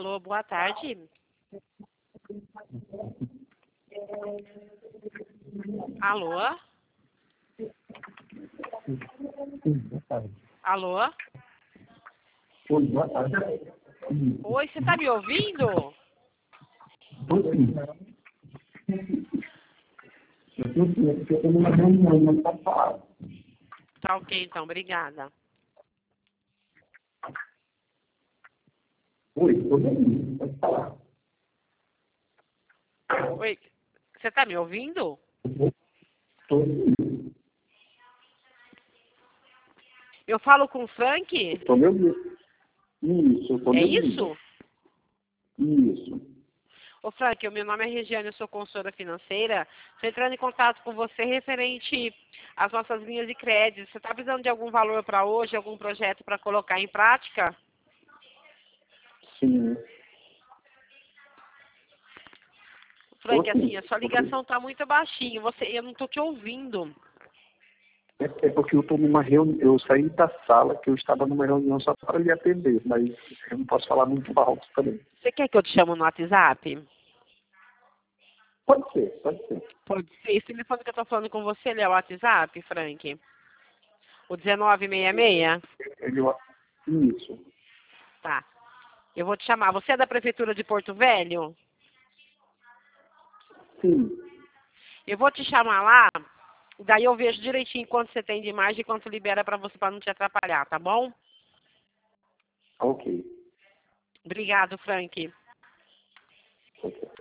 Alô, boa tarde. Alô? Alô? Oi, boa tarde. Oi, você tá me ouvindo? Eu estou numa reunião, não posso falar. Tá ok, então, obrigada. Oi, estou ouvindo, pode falar. Oi, você tá me ouvindo? Estou ouvindo. Eu falo com o Frank? Estou me ouvindo. Isso, estou me É ouvindo. isso? Isso. Ô Frank, o meu nome é Regiane, eu sou consultora financeira. Estou entrando em contato com você referente às nossas linhas de crédito. Você está precisando de algum valor para hoje, algum projeto para colocar em prática? Sim. Frank, Sim. assim, a sua ligação está muito baixinho. Eu não estou te ouvindo. É porque eu estou numa reunião, eu saí da sala que eu estava numa reunião só para lhe atender, mas eu não posso falar muito alto também. Você quer que eu te chame no WhatsApp? Pode ser, pode ser. Pode ser. Esse telefone que eu estou falando com você, ele é o WhatsApp, Frank? O 1966? Isso. Tá. Eu vou te chamar. Você é da Prefeitura de Porto Velho? Sim. Eu vou te chamar lá, daí eu vejo direitinho quanto você tem de imagem e quanto libera para você, para não te atrapalhar, tá bom? Ok. Obrigado, Frank. Ok.